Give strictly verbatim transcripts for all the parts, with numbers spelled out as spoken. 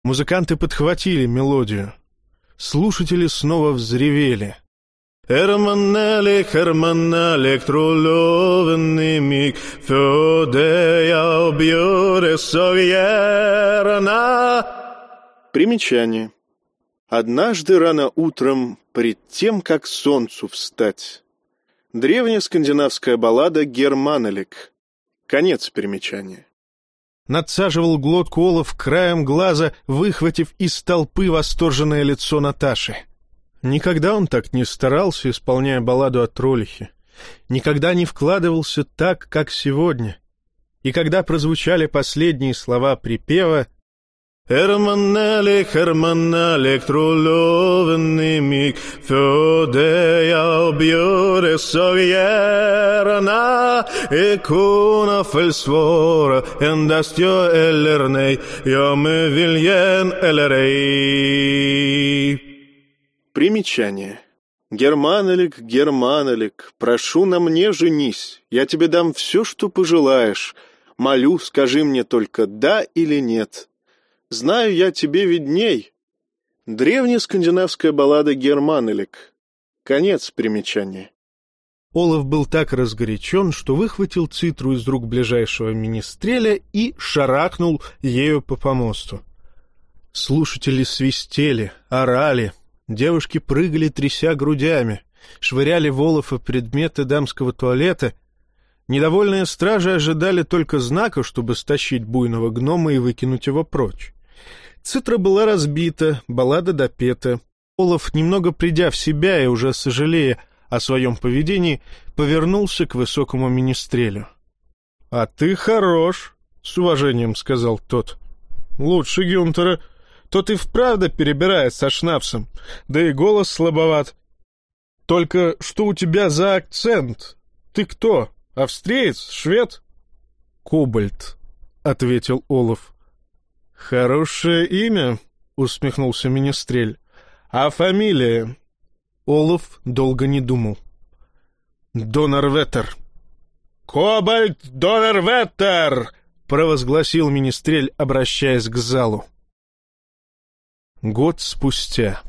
Музыканты подхватили мелодию. Слушатели снова взревели. «Hermanalik, Hermanalik, trollovande mig, för det jag bjuder så gärna». Примечание. «Однажды рано утром, пред тем, как солнцу встать». Древняя скандинавская баллада «Германелик». Конец примечания. Надсаживал глотку Олаф краем глаза, выхватив из толпы восторженное лицо Наташи. Никогда он так не старался, исполняя балладу о Троллихе. Никогда не вкладывался так, как сегодня. И когда прозвучали последние слова припева «Hermanalik, Hermanalik, trollovande mig, för det jag bjuder så gärna, är kunna försvara endast ja eller nej, ja med viljen eller ej». Примечание. «Германелик, Германелик, прошу на мне женись, я тебе дам все, что пожелаешь. Молю, скажи мне только да или нет. Знаю я тебе видней». Древняя скандинавская баллада «Германелик». Конец примечания. Олаф был так разгорячен, что выхватил цитру из рук ближайшего министреля и шарахнул ею по помосту. Слушатели свистели, орали. Девушки прыгали, тряся грудями, швыряли в Олафа предметы дамского туалета. Недовольные стражи ожидали только знака, чтобы стащить буйного гнома и выкинуть его прочь. Цитра была разбита, баллада допета. Олаф, немного придя в себя и уже сожалея о своем поведении, повернулся к высокому министрелю. — А ты хорош, — с уважением сказал тот. — Лучше Гюнтера. Тот и вправду перебирает со шнапсом, да и голос слабоват. Только что у тебя за акцент? Ты кто, австриец, швед? — Кобальт, — ответил Олаф. — Хорошее имя, — усмехнулся министрель. — А фамилия? Олаф долго не думал. — Доннерветтер. — Кобальт Доннерветтер! — провозгласил министрель, обращаясь к залу. Год спустя.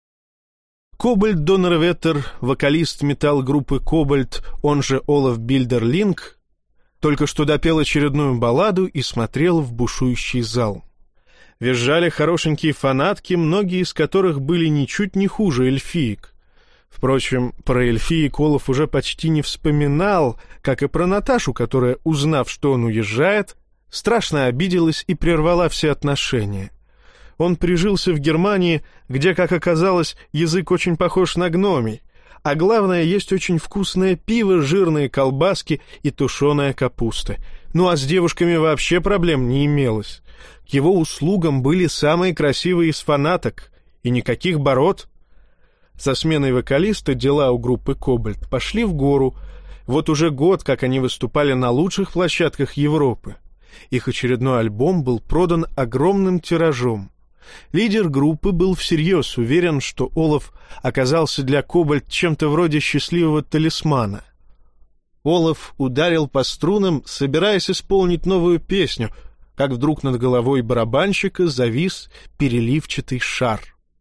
Кобальт Доннерветтер, вокалист металл-группы «Кобальт», он же Олаф Бильдерлинг, только что допел очередную балладу и смотрел в бушующий зал. Визжали хорошенькие фанатки, многие из которых были ничуть не хуже эльфиек. Впрочем, про эльфиек Олаф уже почти не вспоминал, как и про Наташу, которая, узнав, что он уезжает, страшно обиделась и прервала все отношения. Он прижился в Германии, где, как оказалось, язык очень похож на гномий, а главное, есть очень вкусное пиво, жирные колбаски и тушеная капуста. Ну а с девушками вообще проблем не имелось. К его услугам были самые красивые из фанаток, и никаких бород. Со сменой вокалиста дела у группы «Кобальт» пошли в гору. Вот уже год, как они выступали на лучших площадках Европы. Их очередной альбом был продан огромным тиражом. Лидер группы был всерьез уверен, что Олаф оказался для Кобальт чем-то вроде счастливого талисмана. Олаф ударил по струнам, собираясь исполнить новую песню, как вдруг над головой барабанщика завис переливчатый шар.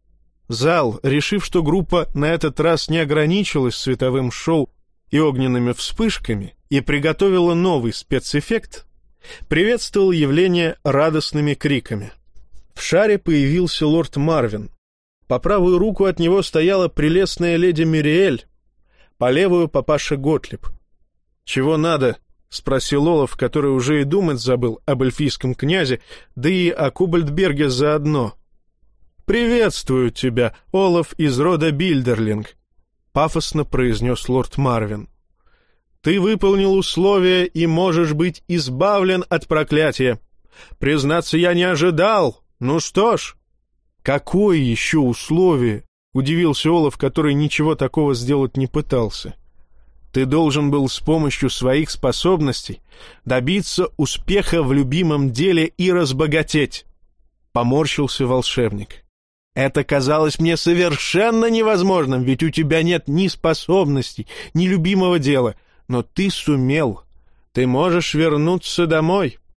Зал, решив, что группа на этот раз не ограничилась световым шоу и огненными вспышками и приготовила новый спецэффект, приветствовал явление радостными криками. В шаре появился лорд Марвин. По правую руку от него стояла прелестная леди Мюриэль, по левую — папаша Готлиб. «Чего надо?» — спросил Олаф, который уже и думать забыл об эльфийском князе, да и о Кобальтберге заодно. «Приветствую тебя, Олаф из рода Бильдерлинг», — пафосно произнес лорд Марвин. «Ты выполнил условия и можешь быть избавлен от проклятия. Признаться, я не ожидал. Ну что ж». «Какое еще условие?» — удивился Олаф, который ничего такого сделать не пытался. «Ты должен был с помощью своих способностей добиться успеха в любимом деле и разбогатеть», — поморщился волшебник. «Это казалось мне совершенно невозможным, ведь у тебя нет ни способностей, ни любимого дела. Но ты сумел. Ты можешь вернуться домой».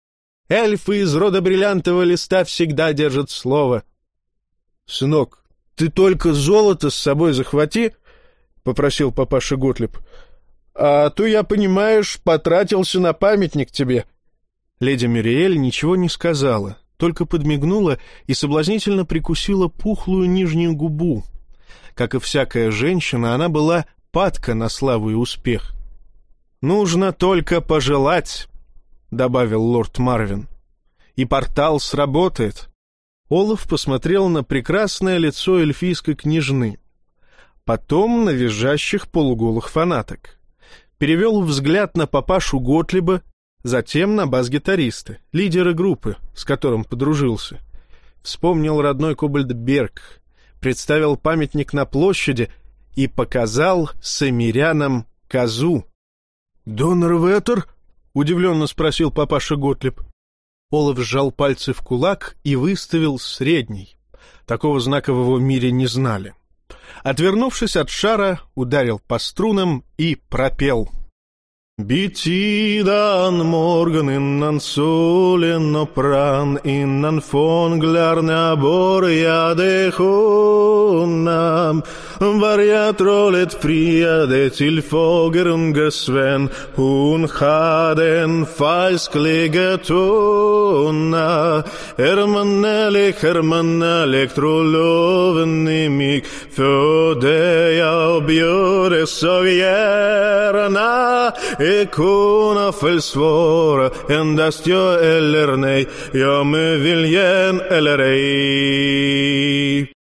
Эльфы из рода бриллиантового листа всегда держат слово. — Сынок, ты только золото с собой захвати, — попросил папаша Готлиб. — А то, я, понимаешь, потратился на памятник тебе. Леди Мюриэль ничего не сказала, только подмигнула и соблазнительно прикусила пухлую нижнюю губу. Как и всякая женщина, она была падка на славу и успех. «Нужно только пожелать», — добавил лорд Марвин. «И портал сработает». Олаф посмотрел на прекрасное лицо эльфийской княжны, потом на визжащих полуголых фанаток. Перевел взгляд на папашу Готлиба, затем на бас-гитариста, лидера группы, с которым подружился. Вспомнил родной кобальд Берг, представил памятник на площади и показал самирянам козу. «Донор Веттер?» — удивленно спросил папаша Готлиб. Олаф сжал пальцы в кулак и выставил средний. Такого знака в его мире не знали. Отвернувшись от шара, ударил по струнам и пропел. «Bitidan morgon innan solen och brann, innan fåglarna började sjunga, vargatrollet friade till fågelunges vän, hon hade en färsklig tunna. Hermanelek, hermanelek, trolloven i mig, födde jag och bjödes av gärna. Ikona föll svåra, endast ja eller nej, ja med viljen eller ej.